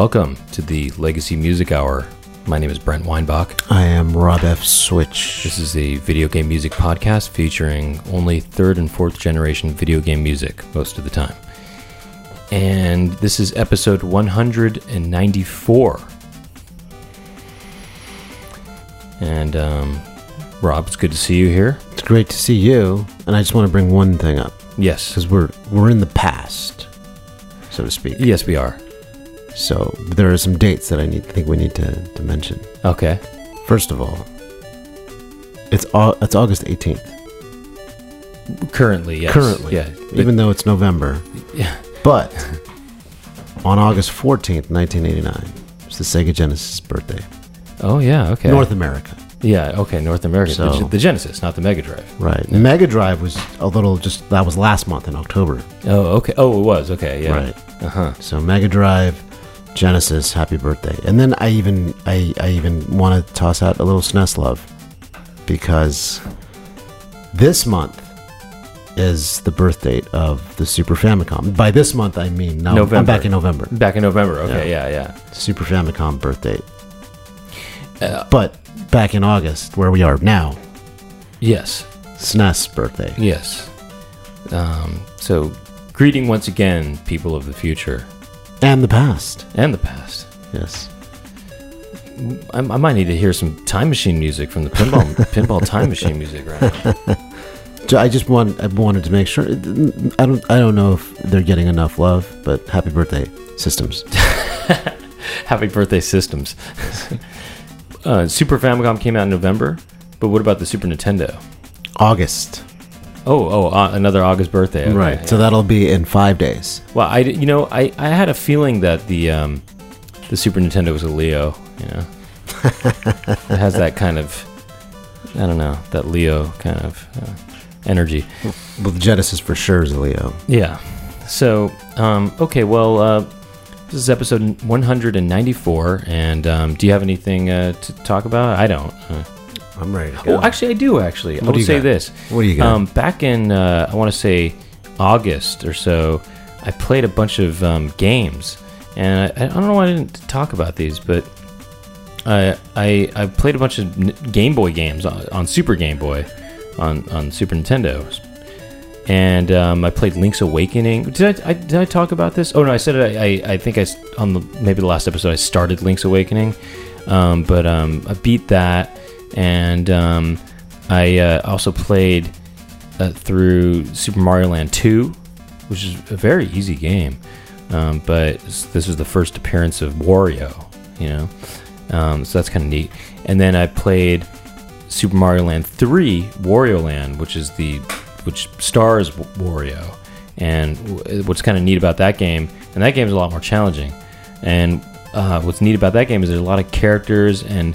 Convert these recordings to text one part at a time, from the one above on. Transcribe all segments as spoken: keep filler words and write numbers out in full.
Welcome to the Legacy Music Hour. My name is Brent Weinbach. I am Rob F. Switch. This is a video game music podcast featuring only third and fourth generation video game music most of the time. And this is episode one hundred ninety-four. And um, Rob, it's good to see you here. It's great to see you. And I just want to bring one thing up. Yes. Because we're, we're in the past, so to speak. Yes, we are. So there are some dates that I need, think we need to, to mention. Okay. First of all, it's au- it's August eighteenth. Currently, yes. Currently, yeah. Even though it's November. Yeah. But on August fourteenth, nineteen eighty-nine, it's the Sega Genesis birthday. Oh, yeah, okay. North America. Yeah, okay, North America. So, the, the Genesis, not the Mega Drive. Right. The Mega Drive was a little just, that was last month in October. Oh, okay. Oh, it was. Okay, yeah. Right. Uh-huh. So Mega Drive, Genesis, happy birthday. And then I even I, I even want to toss out a little S N E S love, because this month is the birth date of the Super Famicom. By this month I mean no, November. I'm back in November. Back in November. Okay, yeah, yeah. yeah. Super Famicom birth date. Uh, But back in August, where we are now, yes. S N E S birthday. Yes. Um, so, greeting once again, people of the future. And the past. And the past. Yes. I, I might need to hear some Time Machine music from the pinball pinball Time Machine music right now. So I just want I wanted to make sure. I don't I don't know if they're getting enough love, but happy birthday, Systems. Happy birthday, Systems. uh, Super Famicom came out in November, but what about the Super Nintendo? August. Oh, oh, uh, another August birthday. Okay, Right. yeah. So that'll be in five days. Well, I you know I, I had a feeling that the um, the Super Nintendo was a Leo. You know, it has that kind of I don't know that Leo kind of uh, energy. Well, the Genesis for sure is a Leo. Yeah. So um, okay, well uh, this is episode one hundred ninety-four, and um, do you have anything uh, to talk about? I don't. Uh, I'm ready to go. Oh, actually, I do. Actually, What I do will you say got? this. What do you got? Um, back in, uh, I want to say August or so, I played a bunch of um, games, and I, I don't know why I didn't talk about these, but I I, I played a bunch of N- Game Boy games on, on Super Game Boy, on on Super Nintendo, and um, I played Link's Awakening. Did I, I did I talk about this? Oh no, I said it. I I, I think I s- on the maybe the last episode I started Link's Awakening, um, but um, I beat that. And um, I uh, also played uh, through Super Mario Land two, which is a very easy game. Um, but this was the first appearance of Wario, you know, um, so that's kind of neat. And then I played Super Mario Land three, Wario Land, which is the which stars Wario. And w- what's kind of neat about that game, and that game is a lot more challenging. And uh, what's neat about that game is there's a lot of characters and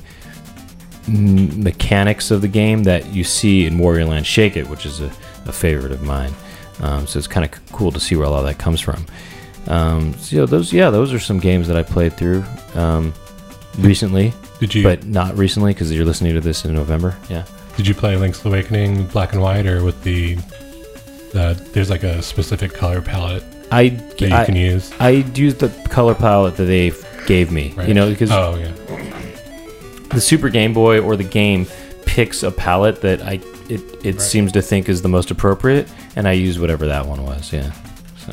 mechanics of the game that you see in Wario Land Shake It, which is a, a favorite of mine. Um, so it's kind of c- cool to see where all that comes from. Um, so you know, those, yeah, those are some games that I played through um, recently. Did you? But not recently because you're listening to this in November. Yeah. Did you play Link's Awakening black and white, or with the? the there's like a specific color palette I that you I, can use. I used the color palette that they gave me. Right. You know, because oh yeah. the Super Game Boy or the game picks a palette that I it, it Right. seems to think is the most appropriate, and I used whatever that one was. Yeah. So,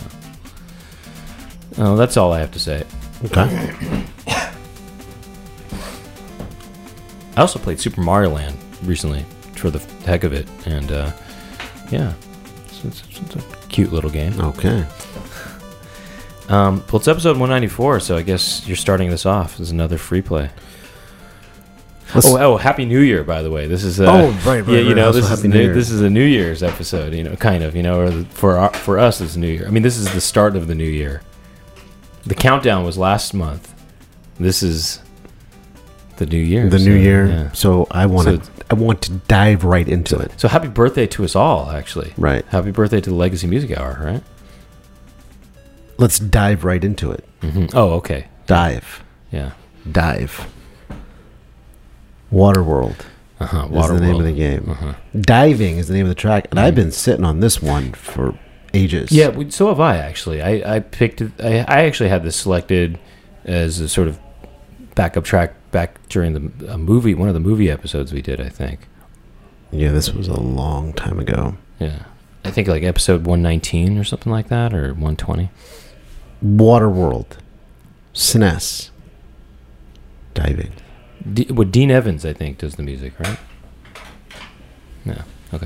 oh, that's all I have to say. Okay. I also played Super Mario Land recently for the heck of it, and uh, yeah, it's, it's, it's a cute little game. Okay. Um, well, it's episode one ninety-four, so I guess you're starting this off as another free play. Let's- Oh, oh, Happy New Year, by the way. This is uh, Oh, right, right, yeah, you right. know, Also this is Happy New new, Year. this is a New Year's episode, you know, kind of, you know, or the, for our, for us it's New Year. I mean, this is the start of the new year. The countdown was last month. This is the new year. The so, new year. yeah. So I want So to I want to dive right into it. So happy birthday to us all, actually. Right. Happy birthday to the Legacy Music Hour, right? Let's dive right into it. Mm-hmm. Oh, okay. Dive. Yeah. Dive. Waterworld Uh-huh. is the name of the game. Uh-huh. Diving is the name of the track, and I've been sitting on this one for ages. Yeah, we- so have I, actually. I, I picked it. I, I actually had this selected as a sort of backup track back during the a movie, one of the movie episodes we did, I think. Yeah, this was a long time ago. Yeah. I think like episode one nineteen or something like that, or one twenty. Waterworld. S N E S. Diving. D- well, Dean Evans, I think, does the music, right? Yeah. Okay.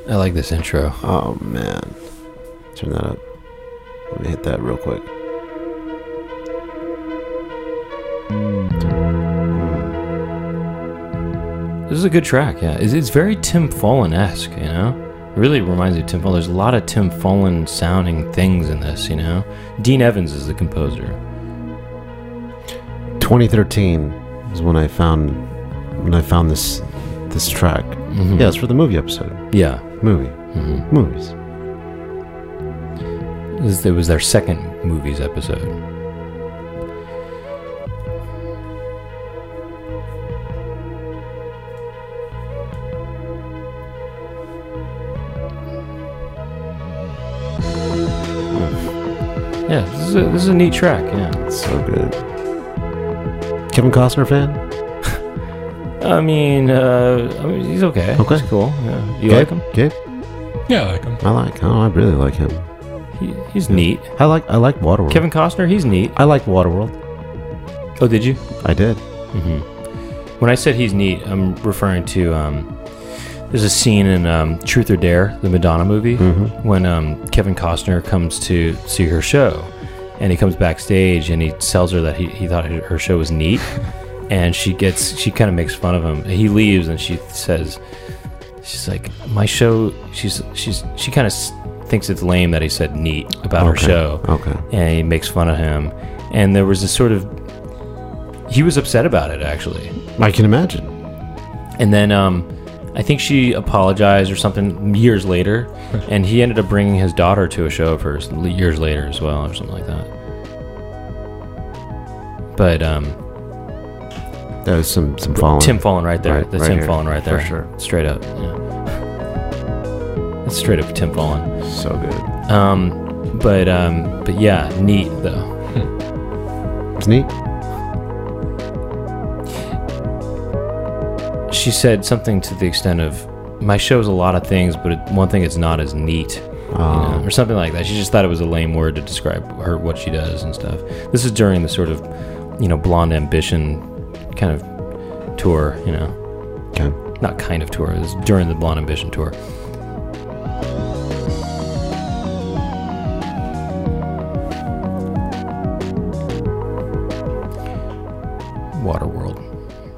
I like this intro. Oh man, turn that up. Let me hit that real quick. This is a good track, yeah. It's, it's very Tim Follin-esque, you know? It really reminds me of Tim Follin. There's a lot of Tim Follin sounding things in this, you know? Dean Evans is the composer. twenty thirteen is when I found when I found this this track. Mm-hmm. Yeah, it's for the movie episode. Yeah. Movie. Mm-hmm. Movies. This, it was their second movies episode. Yeah, this is a, this is a neat track, yeah. It's so good. Kevin Costner fan? I mean, uh, I mean, he's okay. Okay. He's cool. Yeah. You Gabe? like him? Gabe? Yeah, I like him. I like. Oh, I really like him. He, he's neat. I like. I like Waterworld. Kevin Costner, he's neat. I like Waterworld. Oh, did you? I did. Mm-hmm. When I said he's neat, I'm referring to um, there's a scene in um, Truth or Dare, the Madonna movie, Mm-hmm. when um, Kevin Costner comes to see her show, and he comes backstage and he tells her that he, he thought her show was neat, and she gets she kind of makes fun of him. He leaves and she says, she's like, my show. She's she's she kind of s- thinks it's lame that he said neat about her Okay. show. Okay. And he makes fun of him, and there was this sort of he was upset about it actually. I can imagine. And then um, I think she apologized or something years later, and he ended up bringing his daughter to a show of hers years later as well, or something like that. But um, That was some some falling. Tim Follin right there. Right, That's right Tim here, Follin right there. for sure. Straight up. Yeah. That's straight up Tim Follin. So good. Um, but um, but yeah, neat though. It's neat. She said something to the extent of, my show's a lot of things, but it, one thing it's not is neat. You know, Oh. or something like that. She just thought it was a lame word to describe her, what she does and stuff. This is during the sort of, you know, Blonde Ambition kind of tour, you know. Okay. Not kind of tour, it was during the Blonde Ambition tour. Waterworld.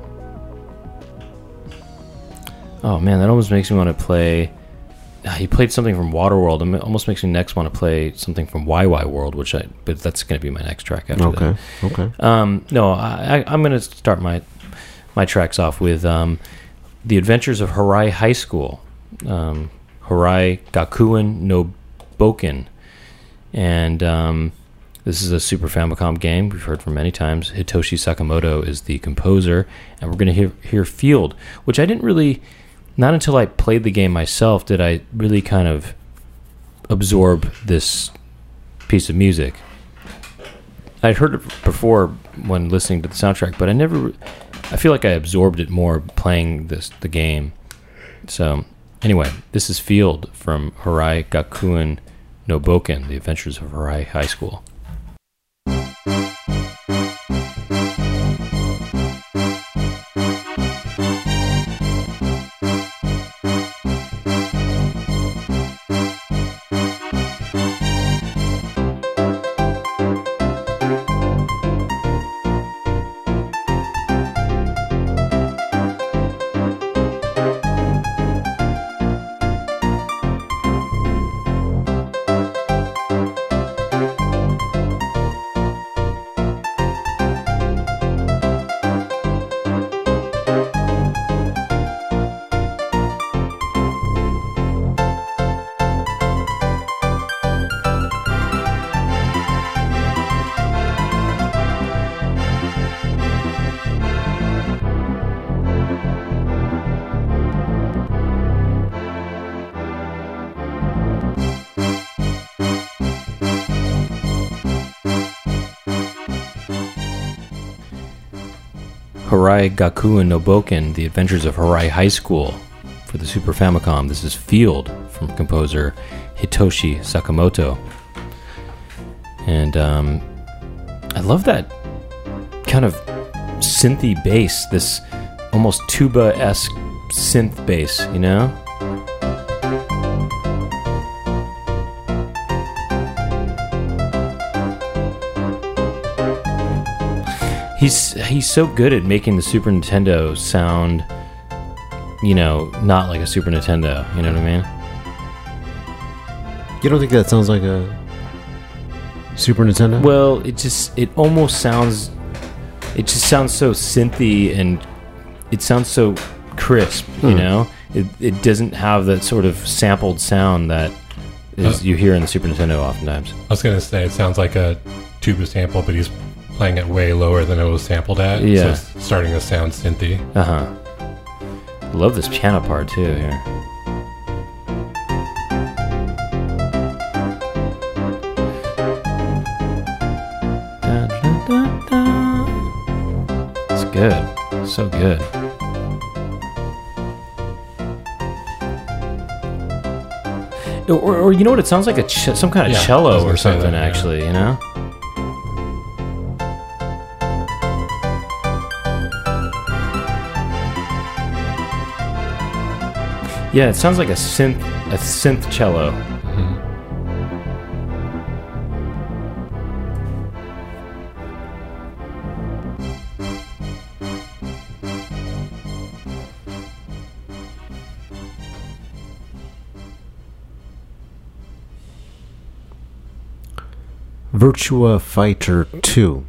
Oh man, that almost makes me want to play. Ah, he played something from Waterworld. It almost makes me next want to play something from Y Y World, which I. But that's going to be my next track after Okay. that. Okay. Um, no, I, I, I'm going to start my my tracks off with um, The Adventures of Harai High School, um, Harai Gakuen no Boken, and um, this is a Super Famicom game we've heard from many times. Hitoshi Sakamoto is the composer, and we're going to hear, hear Field, which I didn't really. Not until I played the game myself did I really kind of absorb this piece of music. I'd heard it before when listening to the soundtrack, but I never. I feel like I absorbed it more playing this the game. So anyway, this is Field from Harai Gakuen no Boken, The Adventures of Harai High School. Harai Gakuen no Boken, The Adventures of Harai High School for the Super Famicom. This is Field from composer Hitoshi Sakamoto. And um, I love that kind of synthy bass, this almost tuba-esque synth bass, you know? He's he's so good at making the Super Nintendo sound, you know, not like a Super Nintendo. You know what I mean? You don't think that sounds like a Super Nintendo? Well, it just it almost sounds, it just sounds so synthy and it sounds so crisp. You Hmm. know, it it doesn't have that sort of sampled sound that is Uh, you hear in the Super Nintendo oftentimes. I was gonna say it sounds like a tuba sample, but he's playing it way lower than it was sampled at. Yeah. So it's starting to sound synthy. Uh huh. Love this piano part too here. Da, da, da, da. It's good. So good. Or, or you know what? It sounds like a ch- some kind of Yeah, I cello was or gonna say something. that, yeah. Actually, you know. Yeah, it sounds like a synth, a synth cello. Virtua Fighter two.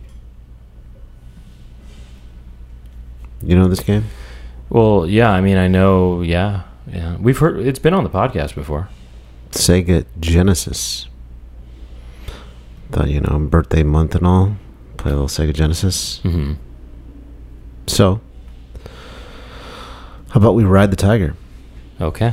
You know this game? Well, yeah, I mean, I know, yeah, yeah. We've heard it's been on the podcast before. Sega Genesis. Thought, you know, birthday month and all. Play a little Sega Genesis. Mm-hmm. So, how about we ride the tiger? Okay.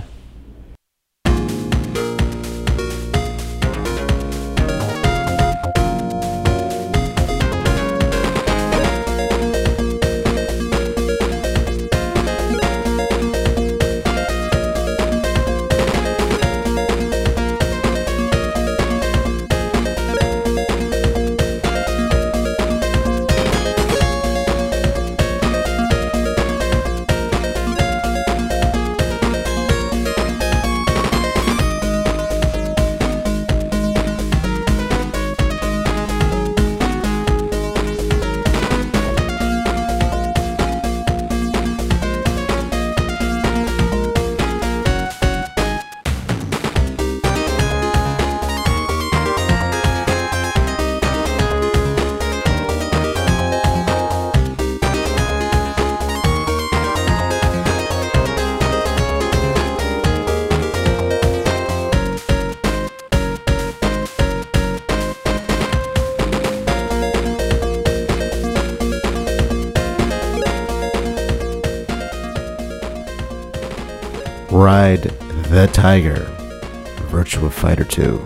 Ride the Tiger. Virtua Fighter two.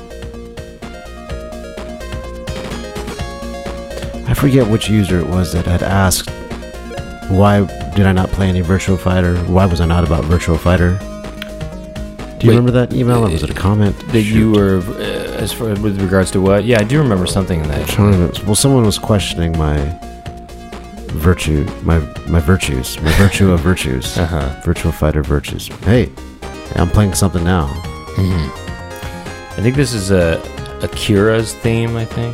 I forget which user it was that had asked, why did I not play any Virtua Fighter? Why was I not about Virtua Fighter? Do you Wait, remember that email, or was it a comment? That you Shoot. were, uh, as far with regards to what? Yeah, I do remember something in I'm that. trying to- well, someone was questioning my virtue, my my virtues, my virtue of virtues. Uh huh. Virtua Fighter virtues. Hey, I'm playing something now. I think this is a Akira's theme. I think.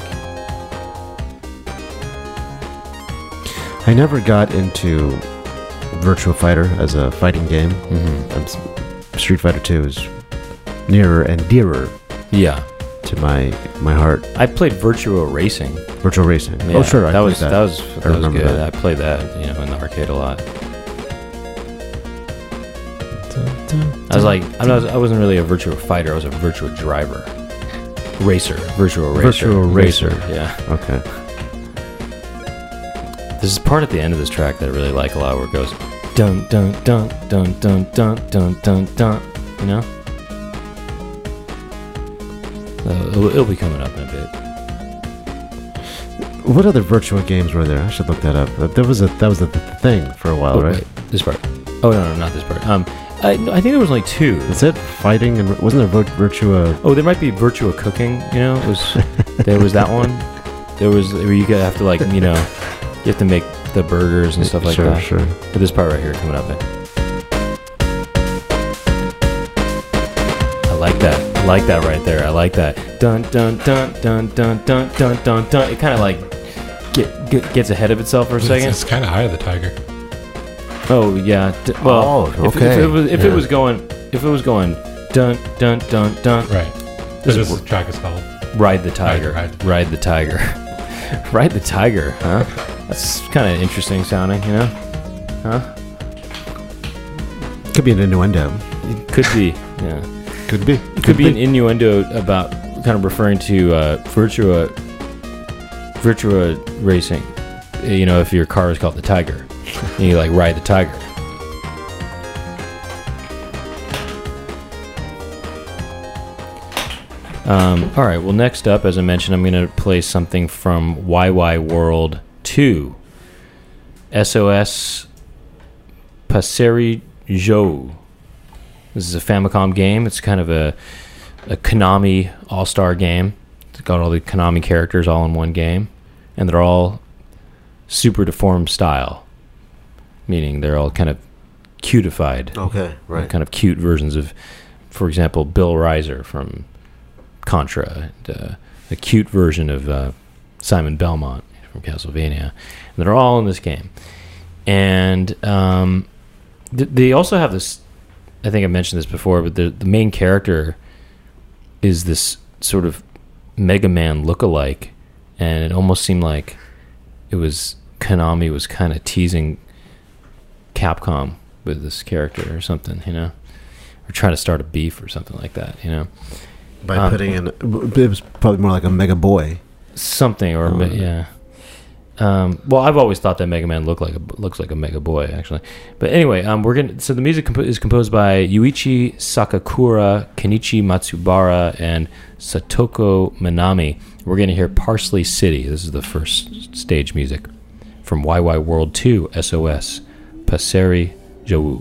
I never got into Virtua Fighter as a fighting game. Mm-hmm. Um, s- Street Fighter two is nearer and dearer Yeah, to my my heart. I played Virtua Racing. Virtual Racing. Yeah, oh, sure. I that played was that, was that was remember good. that. I played that, you know, in the arcade a lot. I was like, I was, I wasn't really a Virtua Fighter. I was a Virtua Driver, Racer, Virtua Racer, Virtua Racer. Yeah. Okay. There's a part at the end of this track that I really like a lot, where it goes dun dun dun dun dun dun dun dun dun. You know. So it'll, it'll be coming up in a bit. What other Virtua games were there? I should look that up. Uh, There was a that was a th- thing for a while, Oh, right? wait, this part. Oh no, no, not this part. Um, I, no, I think there was only two. That's it. Fighting and wasn't there Vir- Virtua? Oh, there might be Virtua Cooking. You know, it was there was that one. There was where you gotta have to, like, you know, you have to make the burgers and stuff like sure, that. sure. But this part right here coming up. Man. I like that. I like that right there. I like that. Dun dun dun dun dun dun dun dun dun. It kind of like get, get gets ahead of itself for a It's, second. it's kind of Eye of the Tiger. Oh yeah. D- well, Oh, if, if okay. it was if Yeah. it was going if it was going dun dun dun dun, Right. This This, is- this track is called. ride the tiger, Ride the- ride the tiger, ride the tiger. Huh? That's kind of interesting sounding, you know? Huh? Could be an innuendo. It could be. Yeah. Could be. It could be an innuendo about kind of referring to uh, Virtua Virtua racing. You know, if your car is called the Tiger, and you like ride the Tiger. Um, all right. Well, next up, as I mentioned, I'm going to play something from Y Y World two. S O S Passeri Jo. This is a Famicom game. It's kind of a, a Konami all-star game. It's got all the Konami characters all in one game. And they're all super deformed style. Meaning they're all kind of cutified. Okay, right. Kind of cute versions of, for example, Bill Reiser from Contra. And, uh, a cute version of uh, Simon Belmont from Castlevania. And they're all in this game. And um, th- they also have this... I think I mentioned this before, but the the main character is this sort of Mega Man lookalike, and it almost seemed like it was Konami was kind of teasing Capcom with this character or something, you know, or trying to start a beef or something like that, you know, By Um, putting in, it was probably more like a Mega Boy. something or Oh. yeah. Um, well, I've always thought that Mega Man looked like a, looks like a Mega Boy, actually. But anyway, um, we're gonna. So the music compo- is composed by Yuichi Sakakura, Kenichi Matsubara, and Satoko Minami. We're gonna hear "Parsley City." This is the first stage music from Y Y World two S O S Passeri Jo.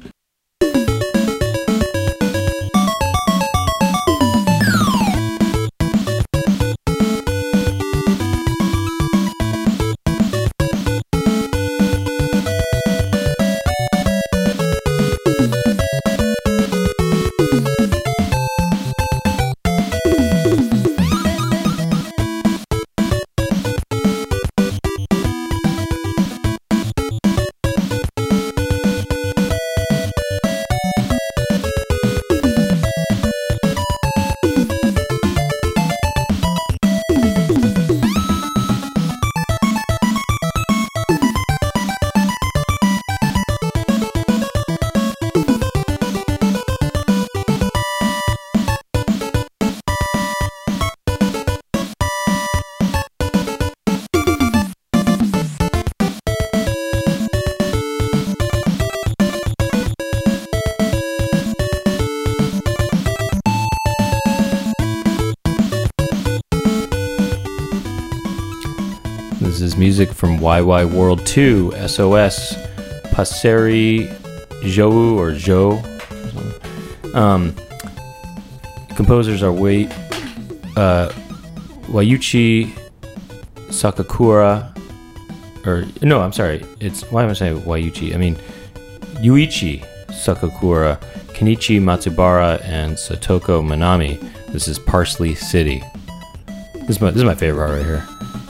This is music from Y Y World two S O S Passeri Jo or Jo. Um, composers are Wei, uh, Wayuchi Sakakura, or no, I'm sorry. It's why am I saying Wayuchi? I mean Yuichi Sakakura, Kenichi Matsubara, and Satoko Minami. This is Parsley City. This is my this is my favorite part right here.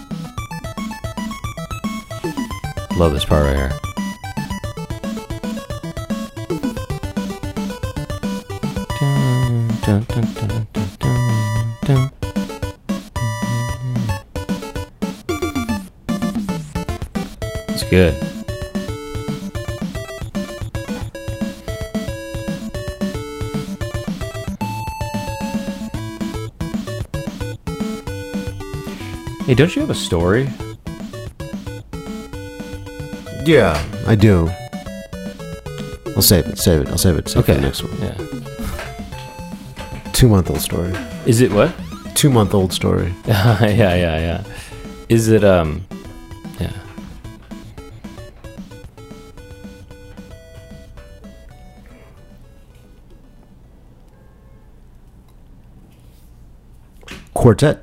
Love this part right here. Dun, dun, dun, dun, dun, dun, dun. It's good. Hey, don't you have a story? Yeah, I do. I'll save it. Save it. I'll save it. Save it for Okay. the next one. Yeah. Two month old story. Is it what? Two month old story. yeah, yeah, yeah. Is it um yeah. Quartet.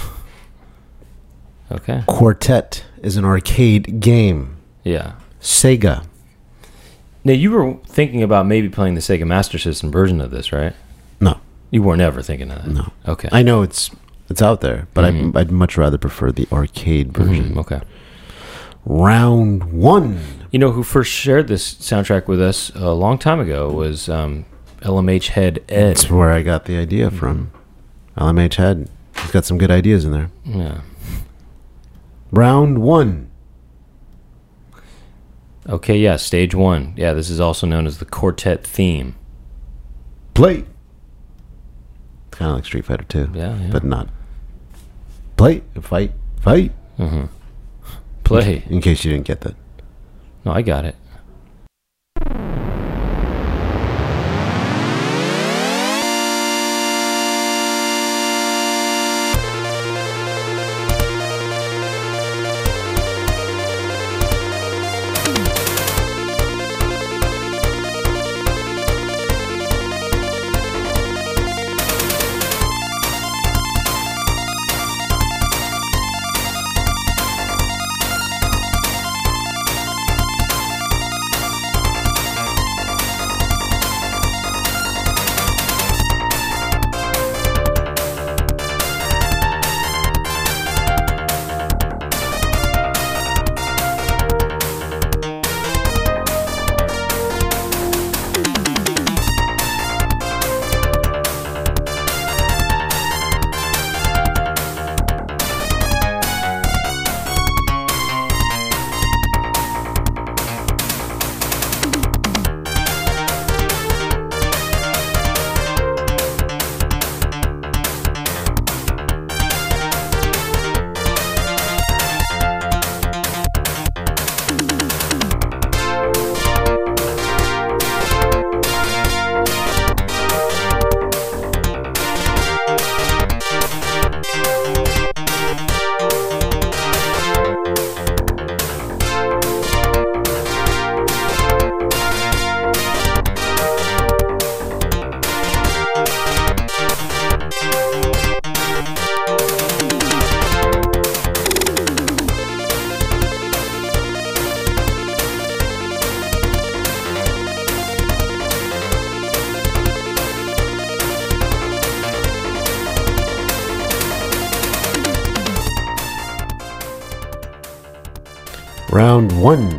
Okay. Quartet is an arcade game. Yeah. Sega. Now you were thinking about maybe playing the Sega Master System version of this, right? No, You weren't ever thinking of that. no. Okay. I know it's It's out there, but Mhm. I'd, I'd much rather prefer the arcade version. Mhm, okay. Round one. You know who first shared this soundtrack with us a long time ago was um, L M H head Ed. That's where I got the idea from. L M H Head. He's got some good ideas in there. Yeah. Round one. Okay, yeah, stage one. Yeah, this is also known as the quartet theme. Play. Kind of like Street Fighter two. Yeah, yeah. But not. Play. Fight. Fight. Mm-hmm. Play. In case you didn't get that. No, I got it. Round one.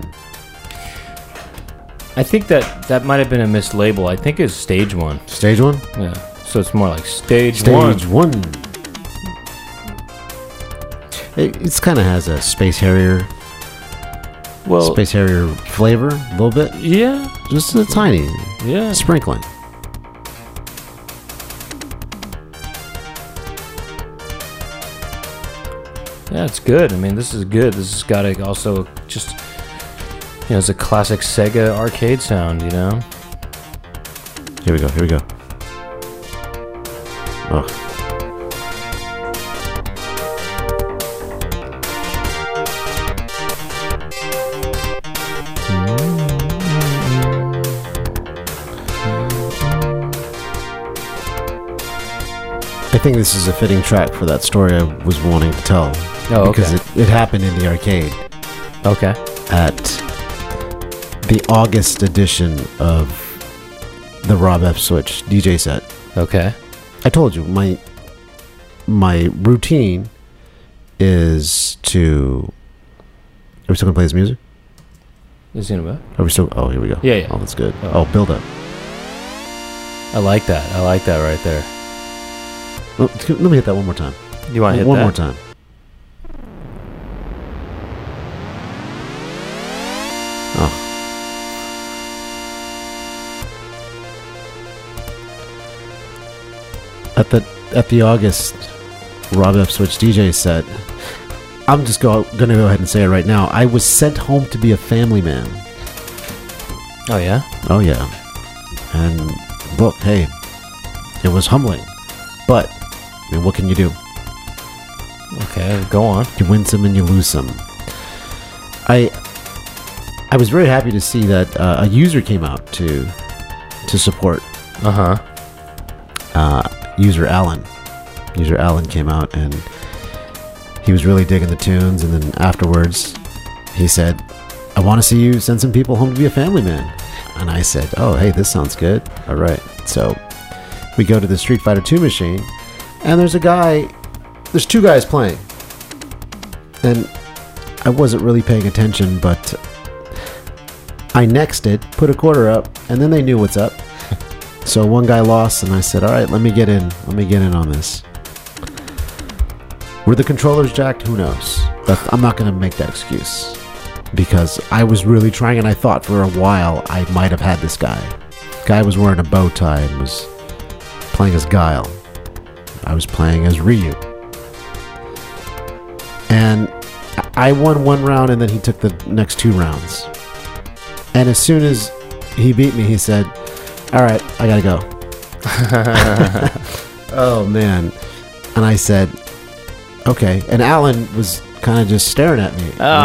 I think that that might have been a mislabel. I think it's stage one. Stage one? Yeah. So it's more like stage, one. Stage one. It it's kind of has a Space Harrier, Well, Space Harrier flavor, a little bit. yeah, Just a tiny yeah. sprinkling. Yeah, it's good. I mean, this is good. This has got a, also just, you know, it's a classic Sega arcade sound, you know? Here we go, here we go. Oh. I think this is a fitting track for that story I was wanting to tell. Oh, okay. Because it, it happened in the arcade Okay. at the August edition of the Rob F. Switch D J set. Okay. I told you, my my routine is to... Are we still going to play this music? Is it about? Are we still... Oh, here we go. Yeah, yeah. Oh, that's good. Oh. Oh, build up. I like that. I like that right there. Oh, let me hit that one more time. You want to hit one that? more time. Oh. At the at the August Rob F. Switch D J set, I'm just go, gonna go ahead and say it right now. I was sent home to be a family man. Oh, yeah? Oh yeah. And look, hey, it was humbling. But, I mean, what can you do? Okay, go on. You win some and you lose some. I I was very happy to see that uh, a user came out to to support. Uh-huh. Uh, user Alan. User Alan came out and he was really digging the tunes. And then afterwards, he said, "I want to see you send some people home to be a family man." And I said, "Oh, hey, this sounds good. All right." So we go to the Street Fighter two machine, and there's a guy there's two guys playing, and I wasn't really paying attention, but I nexted, put a quarter up, and then they knew what's up. So one guy lost, and I said, all right, let me get in. Let me get in on this. Were the controllers jacked? Who knows? But I'm not going to make that excuse, because I was really trying, and I thought for a while I might have had this guy. Guy was wearing a bow tie and was playing as Guile. I was playing as Ryu. And I won one round, and then he took the next two rounds. And as soon as he beat me, he said, all right, I gotta go. Oh, man. And I said, okay. And Alan was kind of just staring at me. Oh.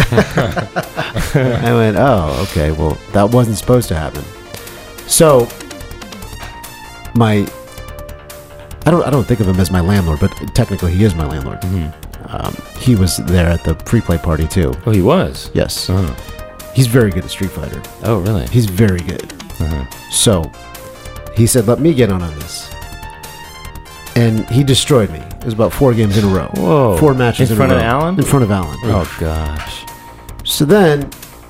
I, went, I went, oh, okay. Well, that wasn't supposed to happen. So, my... I don't I don't think of him as my landlord, but technically he is my landlord. Mm-hmm. Um, he was there at the free play party, too. Oh, he was? Yes. Uh-huh. He's very good at Street Fighter. Oh, really? He's very good. Uh-huh. So, he said, let me get on on this. And he destroyed me. It was about four games in a row. Whoa. Four matches in in, front a row. of Alan? In front of Alan. Oh, gosh. So then,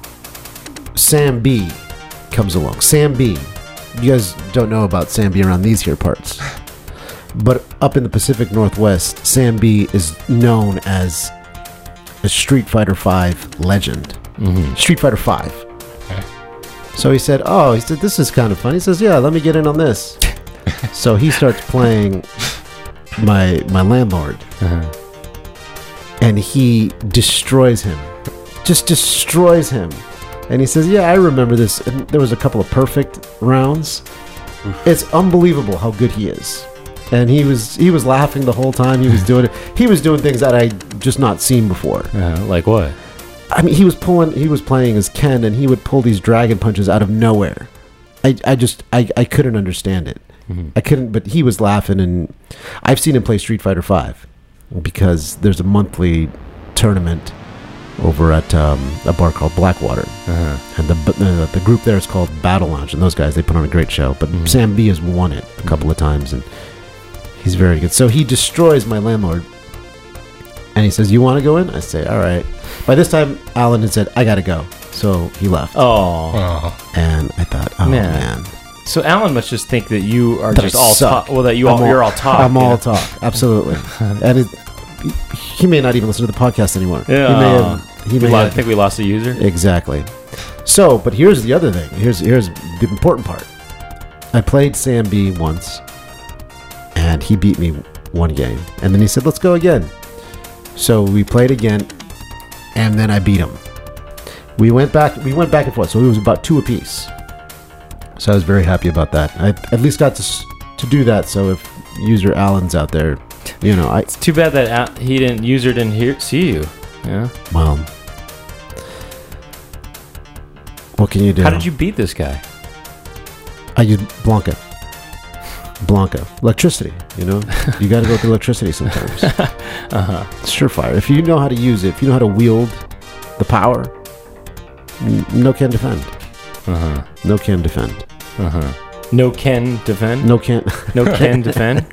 Sam B comes along. Sam B. You guys don't know about Sam B around these here parts. But up in the Pacific Northwest, Sam B is known as a Street Fighter five legend. Mm-hmm. Street Fighter five. Okay. So he said, oh, he said, this is kind of fun. He says, yeah, let me get in on this. So he starts playing my my landlord. Uh-huh. And he destroys him. Just destroys him. And he says, yeah, I remember this. And there was a couple of perfect rounds. It's unbelievable how good he is. And he was he was laughing the whole time he was doing it. He was doing things that I just not seen before. Uh, like what? I mean, he was pulling, he was playing as Ken, and he would pull these dragon punches out of nowhere. I, I just, I, I couldn't understand it. Mm-hmm. I couldn't, but he was laughing, and I've seen him play Street Fighter five because there's a monthly tournament over at um, a bar called Blackwater, Uh-huh. and the, the the group there is called Battle Lounge, and those guys, they put on a great show. But Mm-hmm. Sam B has won it a couple of times, and he's very good. So he destroys my landlord, and he says, "You want to go in?" I say, "All right." By this time, Alan had said, "I gotta go," so he left. Oh. Oh. And I thought, "Oh Man. man, So Alan must just think that you are That just I all suck. talk. Well, that you I'm all, you're all talk. I'm you all know? talk, absolutely." And it, he may not even listen to the podcast anymore. Yeah. He may have. He We may lo- I have. think we lost a user. Exactly. So, but here's the other thing. Here's here's the important part. I played Sam B once, and he beat me one game, and then he said, "Let's go again." So we played again, and then I beat him. We went back. We went back and forth. So it was about two apiece. So I was very happy about that. I at least got to s- to do that. So if user Alan's out there, you know, I It's too bad that Al- he didn't user didn't hear see you. Yeah. well, what can you do? How did you beat this guy? I use Blanca. Blanca. Electricity, you know? You got to go through electricity sometimes. Uh-huh. It's surefire. If you know how to use it, if you know how to wield the power, n- no can defend. Uh-huh. No can defend. Uh-huh. No can defend? No can. No can defend?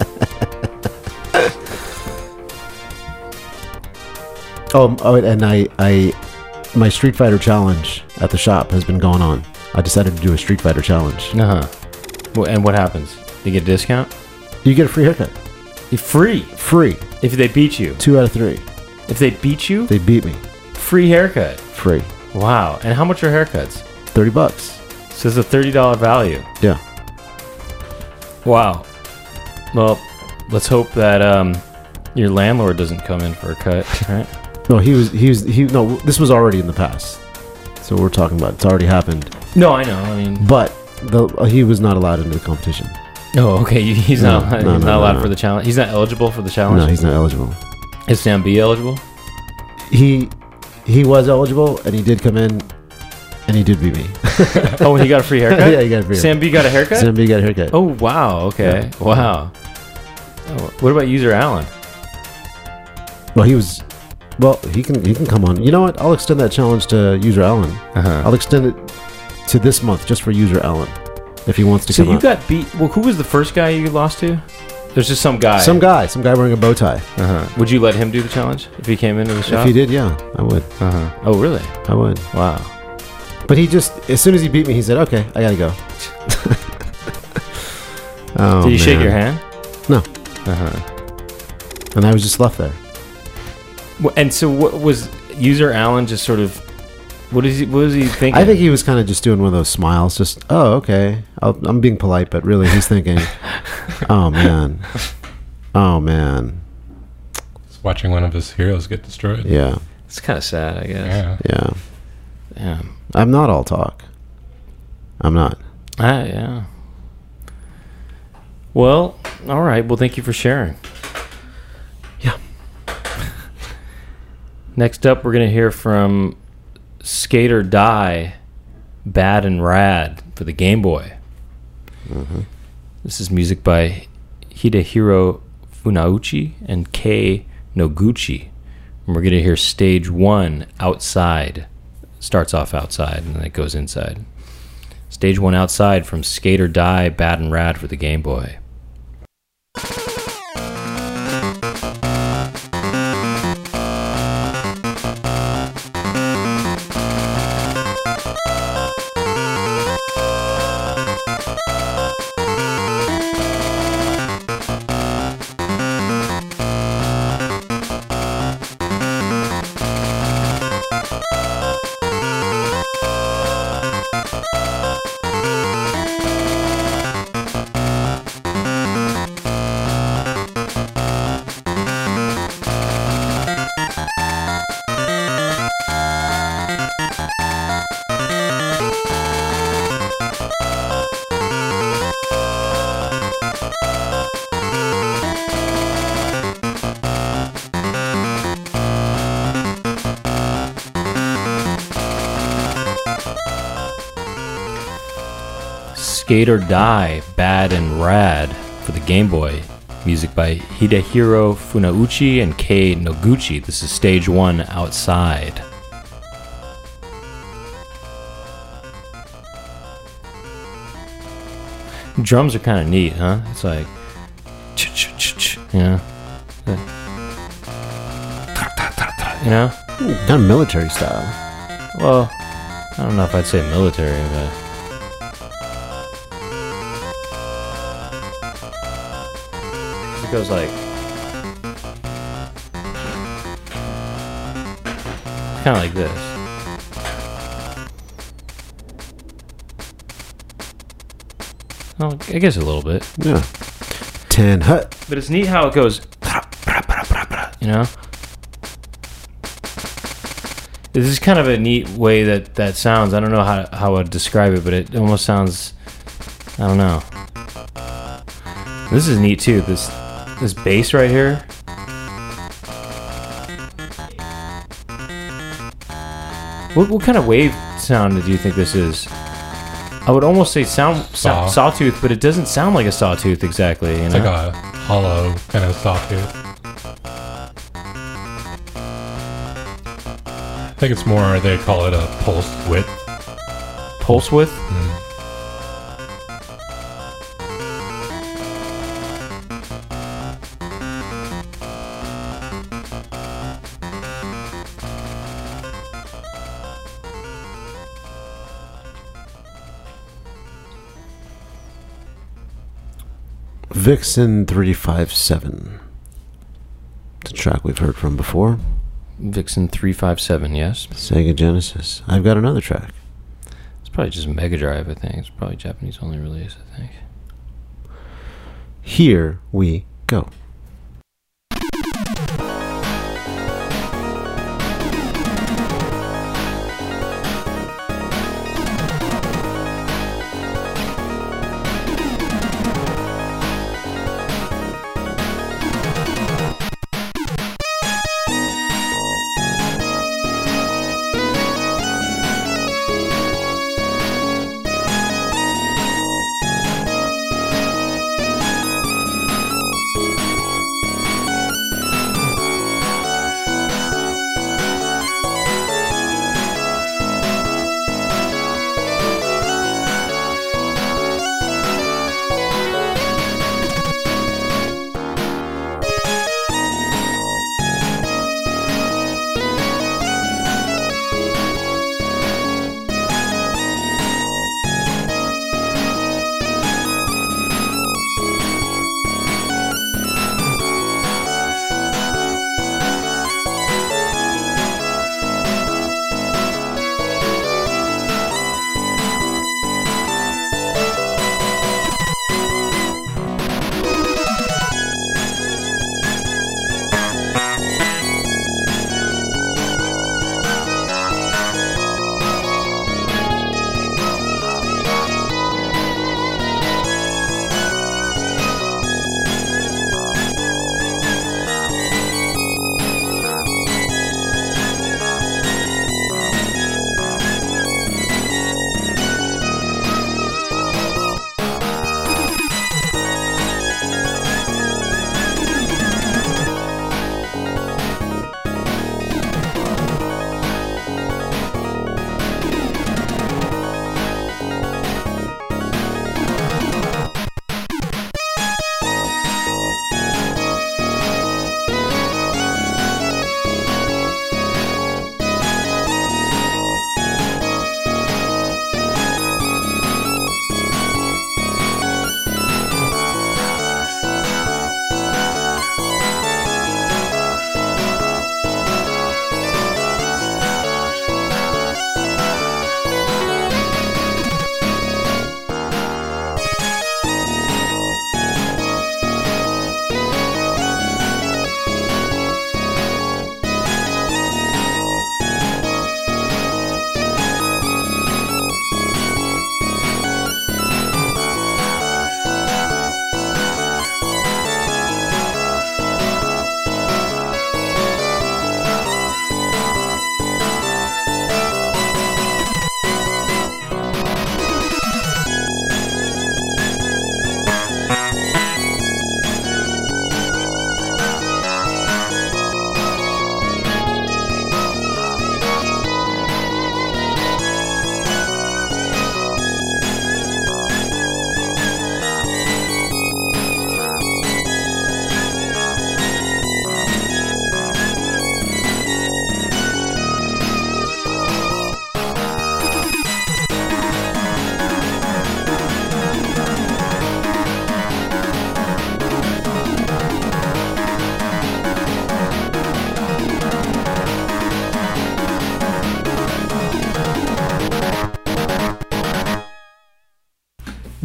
Oh, oh, and I, I, my Street Fighter challenge at the shop has been going on. I decided to do a Street Fighter challenge. Uh-huh. Well, and what happens? You get a discount? You get a free haircut. You free. Free. If they beat you. Two out of three. If they beat you, They beat me. free haircut. Free. Wow. And how much are haircuts? thirty bucks. So it's a thirty dollars value. Yeah. Wow. Well, let's hope that um, your landlord doesn't come in for a cut, right? No, he was, he was, he, no, this was already in the past. So we're talking about, it's already happened. No, I know. I mean, But the, he was not allowed into the competition. oh, okay. He's No, not. no, he's no, not no, allowed no. for the challenge. He's not eligible for the challenge. No, he's not eligible. Is Sam B eligible? He he was eligible, and he did come in, and he did beat me. Oh, and he got a free haircut. Yeah, he got a free Sam B got a haircut. Sam B got a haircut. Oh wow. Okay. Wow. Oh, what about user Alan? Well, he was. Well, he can he can come on. You know what? I'll extend that challenge to user Alan. Uh-huh. I'll extend it to this month just for user Alan, if he wants to So come you up. got beat. Well, who was the first guy you lost to? There's just some guy. Some guy, some guy wearing a bow tie. Uh-huh. Would you let him do the challenge if he came into the shop? If he did, yeah, I would. Uh-huh. Oh, really? I would. Wow. But he just, as soon as he beat me, he said, "Okay, I gotta go." Oh, Did he man. shake your hand? No. Uh-huh. And I was just left there. Wh- And so, what was user Alan just sort of? What is he? What was he thinking? I think he was kind of just doing one of those smiles, just, "Oh, okay." I'll, I'm being polite, but really, he's thinking, "Oh man, oh man, He's watching one of his heroes get destroyed. yeah, it's kind of sad, I guess. Yeah. yeah." Damn. I'm not all talk. I'm not. Ah, yeah. Well, all right. Well, thank you for sharing. Yeah. Next up, we're going to hear from Skate or Die, Bad and Rad for the Game Boy. Mm-hmm. This is music by Hidehiro Funauchi and Kei Noguchi. And we're going to hear stage one, Outside. Starts off outside and then it goes inside. Stage one, Outside from Skate or Die, Bad and Rad for the Game Boy. Skate or Die, Bad and Rad for the Game Boy. Music by Hidehiro Funauchi and Kei Noguchi. This is stage one, Outside. Drums are kind of neat, huh? It's like, you know, you know. Kind of military style. Well, I don't know if I'd say military, but it goes like kind of like this. Well, I guess a little bit. Yeah. Ten hut. But it's neat how it goes, you know? This is kind of a neat way that that sounds. I don't know how, how I'd describe it, but it almost sounds, I don't know. This is neat too, this this bass right here. What, what kind of wave sound do you think this is? I would almost say sound, Saw. saw, sawtooth, but it doesn't sound like a sawtooth exactly. You It's know? like a hollow kind of sawtooth. I think it's more, they call it a pulse width. Pulse width? Vixen three five seven. It's a track we've heard from before. Vixen three five seven, yes. Sega Genesis. I've got another track. It's probably just Mega Drive, I think. It's probably Japanese only release, I think. Here we go.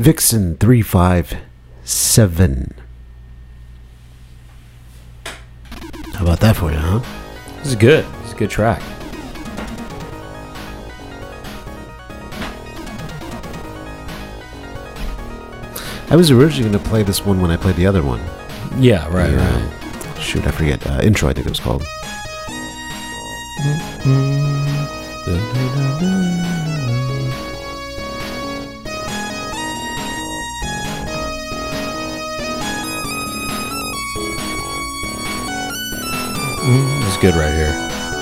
Vixen three five seven. How about that for you, huh? This is good. It's a good track. I was originally going to play this one when I played the other one. Yeah, right, The, uh, right. Shoot, I forget. Uh, intro, I think it was called. Mm, this is good right here.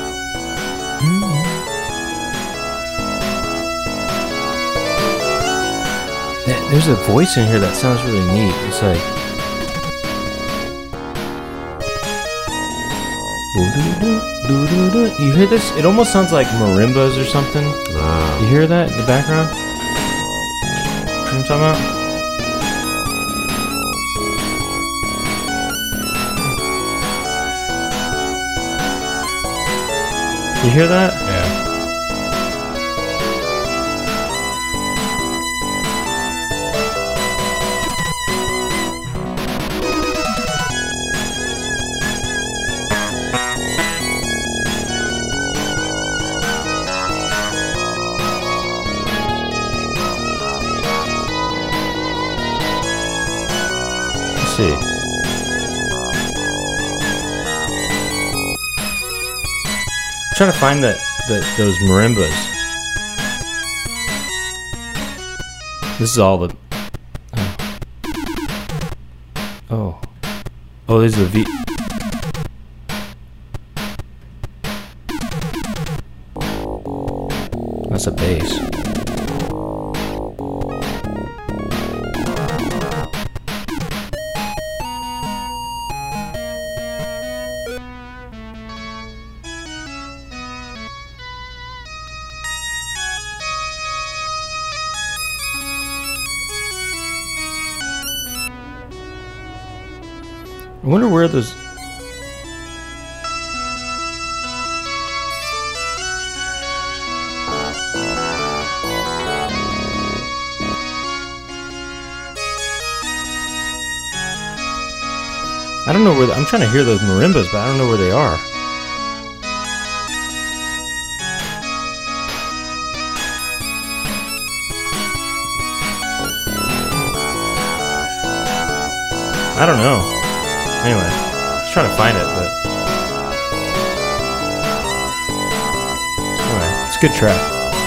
There- There's a voice in here that sounds really neat. It's like. You hear this? It almost sounds like marimbas or something. Ah. You hear that in the background? You know what I'm talking about? You hear that? Yeah. Let's see. I'm trying to find that, that those marimbas. This is all the. Oh. Oh, oh these are the V. That's a bass. I wonder where those. I don't know where. The, I'm trying to hear those marimbas, but I don't know where they are. I don't know. Anyway, I was trying to find it, but anyway, it's a good track.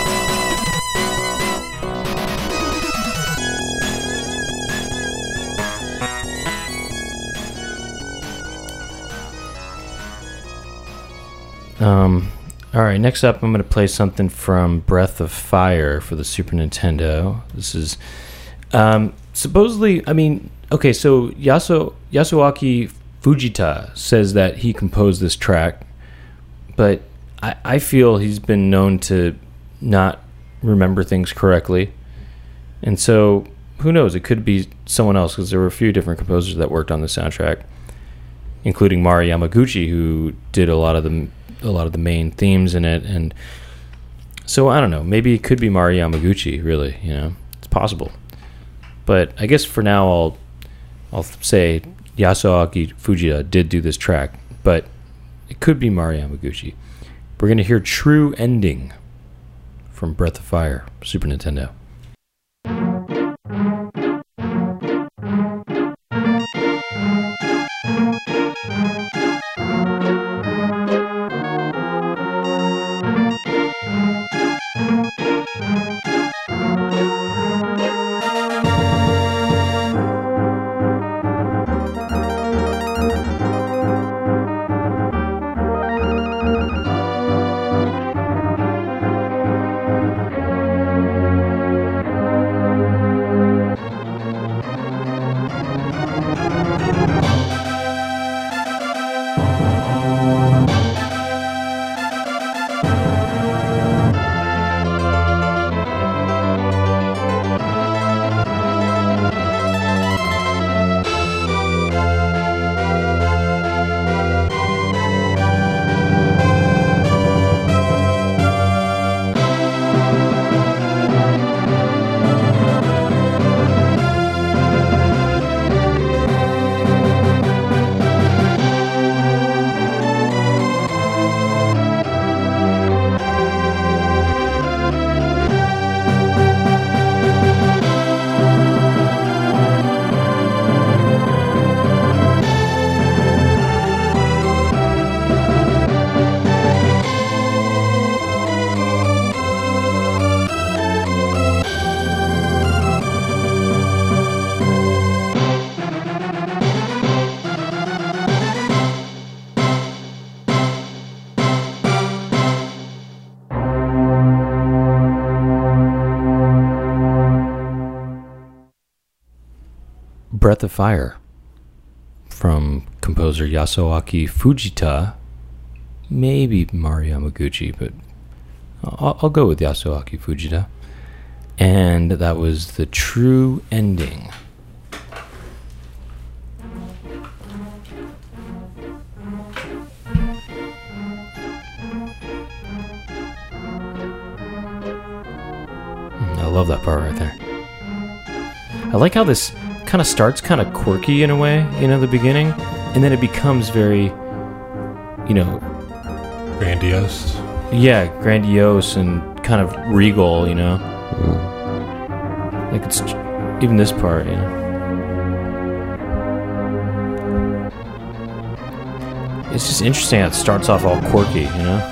Um, all right, next up, I'm going to play something from Breath of Fire for the Super Nintendo. This is um, supposedly, I mean, okay, so Yasu, Yasuaki Fujita says that he composed this track, but I, I feel he's been known to not remember things correctly. And so, who knows? It could be someone else, because there were a few different composers that worked on the soundtrack, including Mari Yamaguchi, who did a lot of the a lot of the main themes in it. And so, I don't know. Maybe it could be Mari Yamaguchi, really. You know, it's possible. But I guess for now, I'll I'll say Yasuaki Fujita did do this track, but it could be Mari Yamaguchi. We're going to hear True Ending from Breath of Fire, Super Nintendo. Breath of Fire from composer Yasuaki Fujita. Maybe Mario Yamaguchi, but I'll, I'll go with Yasuaki Fujita. And that was The True Ending. I love that part right there. I like how this kind of starts kind of quirky in a way, you know, the beginning, and then it becomes very, you know, Grandiose. yeah, grandiose and kind of regal, you know. Mm. Like it's even this part, you know. It's just interesting how it starts off all quirky, you know.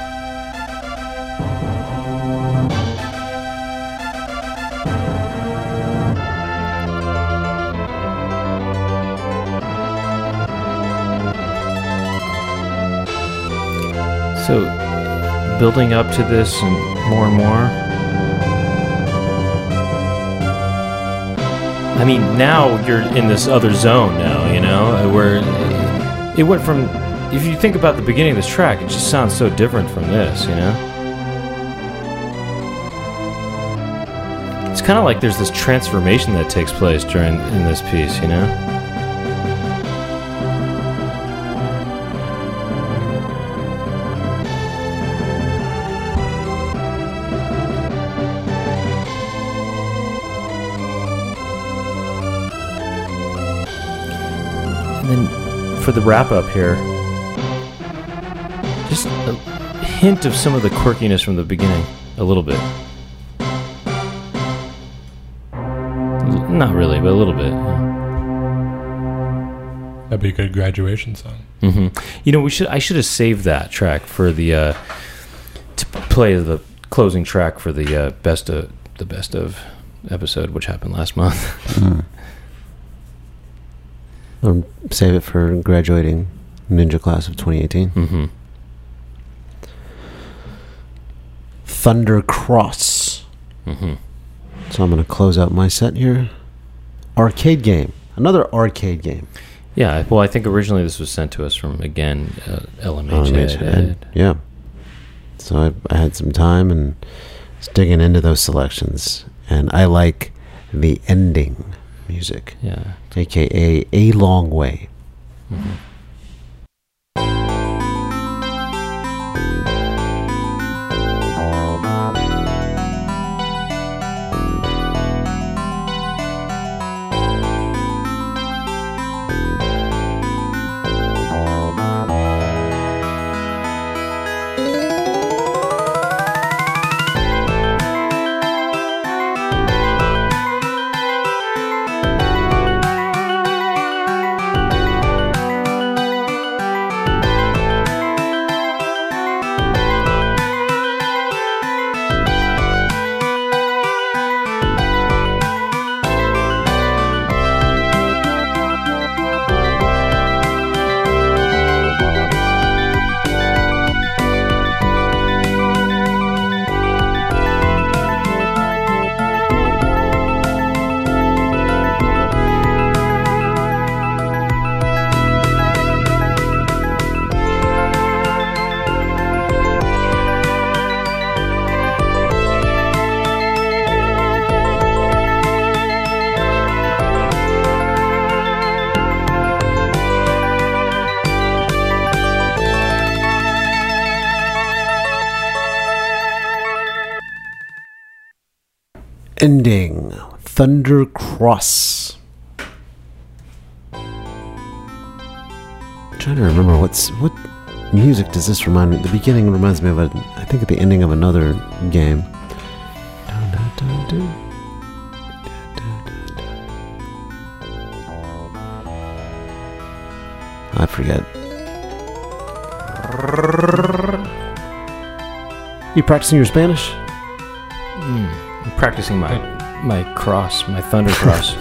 So, building up to this and more and more. I mean, now you're in this other zone now, you know, where it went from, if you think about the beginning of this track, it just sounds so different from this, you know? It's kind of like there's this transformation that takes place during in this piece, you know? And then for the wrap up here, just a hint of some of the quirkiness from the beginning, a little bit. L- Not really, but a little bit. That'd be a good graduation song. hmm You know, we should. I should have saved that track for the uh, to play the closing track for the uh, best of the best of episode, which happened last month. Mm. Or save it for graduating ninja class of twenty eighteen. hmm Thunder Cross. hmm So I'm going to close out my set here. Arcade game. Another arcade game. Yeah. Well, I think originally this was sent to us from again uh, L M H Um, Ed. and- yeah. So I, I had some time and was digging into those selections. And I like the ending music, Yeah. a k a. A Long Way. hmm Ending. Thunder Cross. I'm trying to remember what's what music does this remind me? The beginning reminds me of a, I think at the ending of another game. Dun, dun, dun, dun. Dun, dun, dun, dun. I forget. You practicing your Spanish? Mm. I'm practicing my my cross, my thunder cross.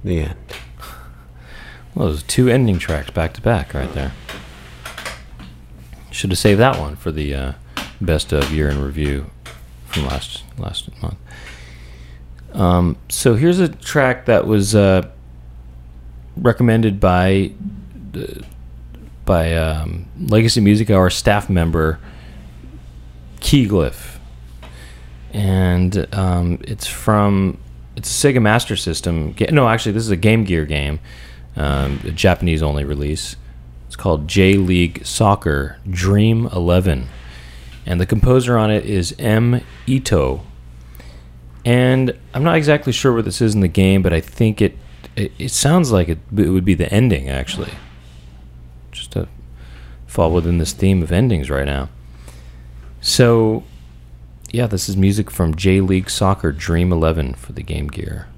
The end. Well, those two ending tracks back to back right there. Should have saved that one for the uh, best of year in review from last last month. Um, so here's a track that was uh, recommended by uh, by um, Legacy Music Hour staff member Keyglyph, and um, it's from it's a Sega Master System. Ga- no, actually, this is a Game Gear game, um, a Japanese only release. It's called J League Soccer Dream eleven, and the composer on it is M. Ito. And I'm not exactly sure what this is in the game, but I think it it, it sounds like it, it would be the ending, actually. Just to fall within this theme of endings right now. So, yeah, this is music from J League Soccer Dream eleven for the Game Gear.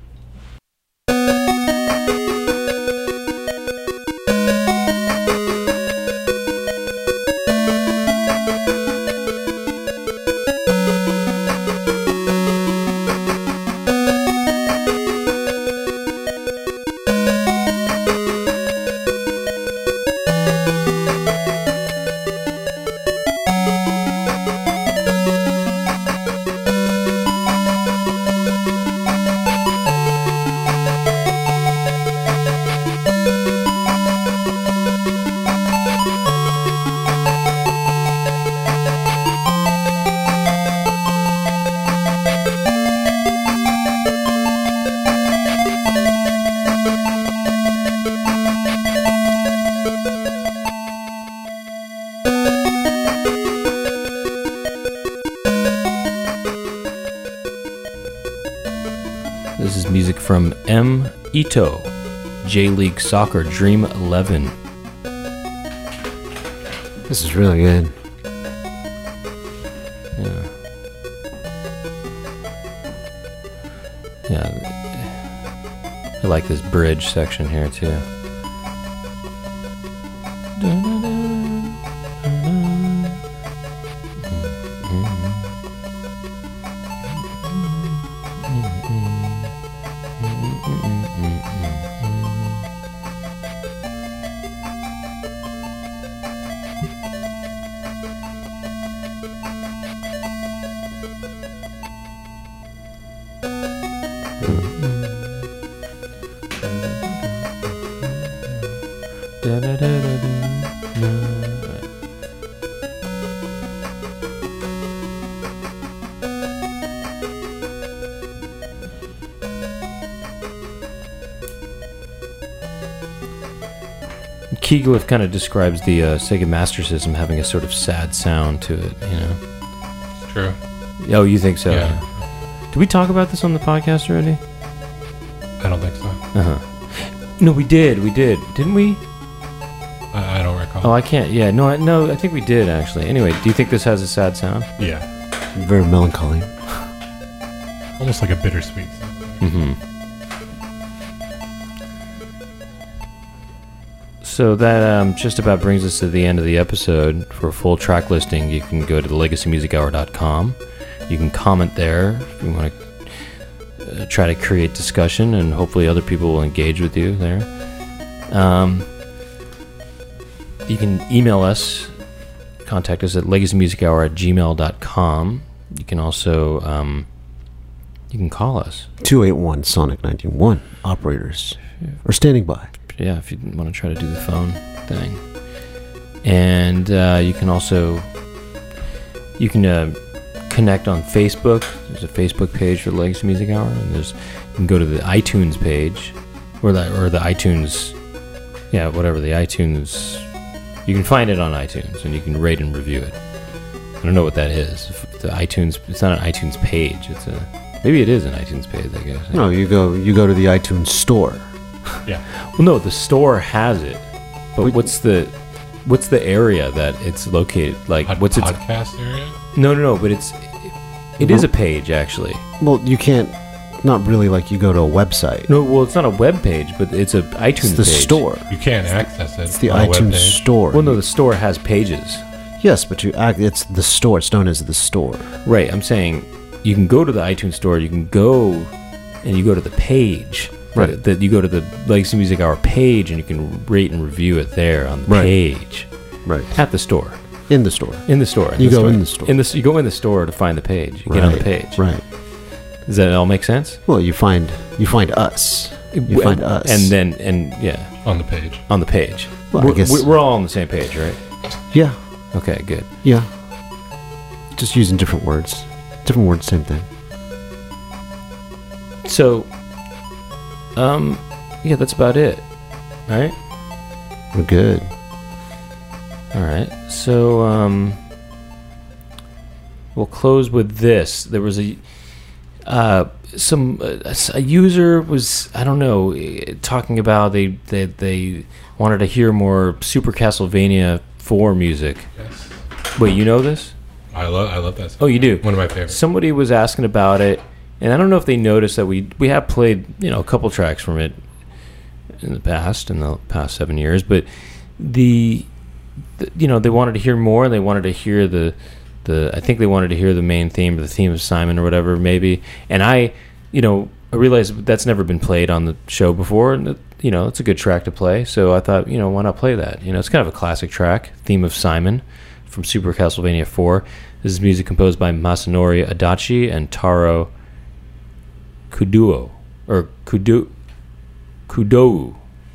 This is music from M. Ito, J League Soccer Dream eleven. This is really good. Yeah. Yeah. I like this bridge section here too. Keyglyph kind of describes the uh, Sega Master System having a sort of sad sound to it, you know. It's true. Oh, you think so? Yeah. Did we talk about this on the podcast already? I don't think so. Uh-huh. No, we did. We did. Didn't we? I, I don't recall. Oh, I can't. Yeah, no, I, no, I think we did, actually. Anyway, do you think this has a sad sound? Yeah. Very melancholy. Almost like a bittersweet sound. Mm-hmm. So that um, just about brings us to the end of the episode. For a full track listing, you can go to the legacy music hour dot com. You can comment there if you want to uh, try to create discussion, and hopefully other people will engage with you there. Um, you can email us, contact us at legacy music hour at gmail dot com. You can also um, you can call us. two eight one Sonic nineteen one operators are standing by. Yeah, if you want to try to do the phone thing. And uh, you can also you can uh, connect on Facebook. There's a Facebook page for the Legacy Music Hour, and there's you can go to the iTunes page or the or the iTunes, yeah, whatever the iTunes. You can find it on iTunes, and you can rate and review it. I don't know what that is. If the iTunes, it's not an iTunes page. It's a maybe it is an iTunes page, I guess. No, you go you go to the iTunes store. Yeah. Well, no, the store has it, but We- what's the what's the area that it's located? Like, Pod- what's its? podcast area? No, no, no. But it's it is a page actually. Well, you can't. Not really like you go to a website. No, well, it's not a web page, but it's a iTunes It's the page. store. You can't access it. It's the on a iTunes webpage. store. Well, no, the store has pages. Yes, but you act. It's the store. It's known as the store. Right. I'm saying you can go to the iTunes store. You can go and you go to the page. Right. That, that you go to the Legacy Music Hour page and you can rate and review it there on the Right. page Right. at the store. In the store. In the store. You the go store. in the store. In the you go in the store to find the page. You right. get on the page. Right. Does that all make sense? Well, you find you find us. You find us. And then and yeah, On the page. on the page. Well, I we're, guess- we're all on the same page, right? Yeah. Okay, good. Yeah. Just using different words. Different words, same thing. So, um, yeah, that's about it. All right. We're good. All right. So, um, we'll close with this. There was a uh, some uh, a user was I don't know eh, talking about they they they wanted to hear more Super Castlevania four music. Yes. Wait, you know this? I love I love that. Oh, you do. One of my favorites. Somebody was asking about it, and I don't know if they noticed that we we have played you know a couple tracks from it in the past, in the past seven years, but the, the you know they wanted to hear more. They wanted to hear the the I think they wanted to hear the main theme, the theme of Simon or whatever maybe. And I you know I realized that's never been played on the show before, and that, you know it's a good track to play. So I thought you know why not play that? You know it's kind of a classic track, theme of Simon from Super Castlevania four. This is music composed by Masanori Adachi and Taro Kuduo, or Kudu, Kudou.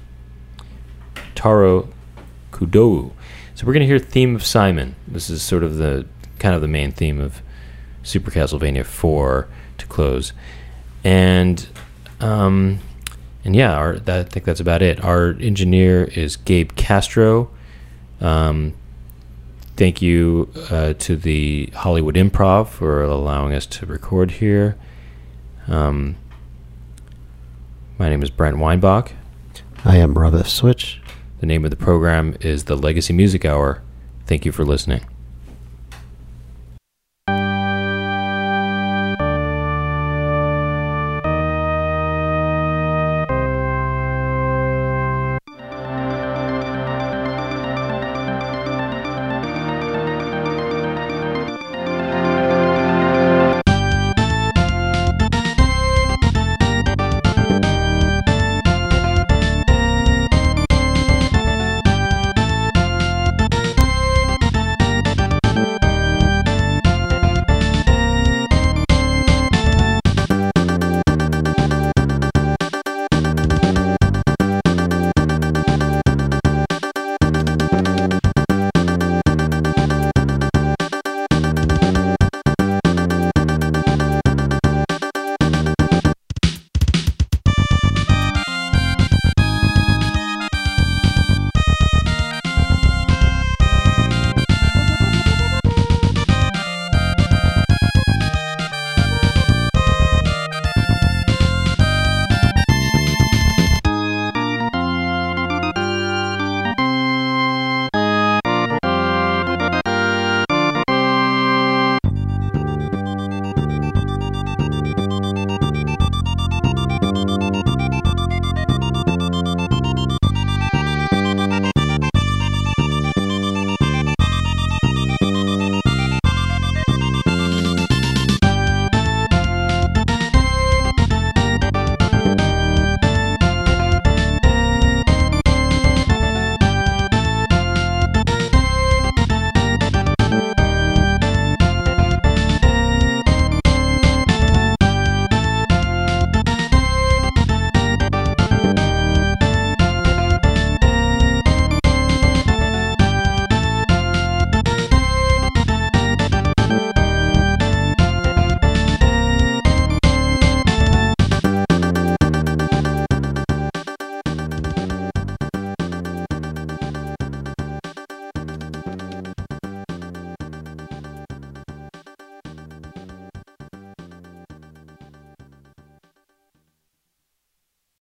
Taro Kudou. So we're going to hear Theme of Simon. This is sort of the kind of the main theme of Super Castlevania four to close. And um, and yeah, our, that, I think that's about it. Our engineer is Gabe Castro. Um, Thank you uh, to the Hollywood Improv for allowing us to record here. Um, my name is Brent Weinbach. I am Brother Switch. The name of the program is the Legacy Music Hour. Thank you for listening.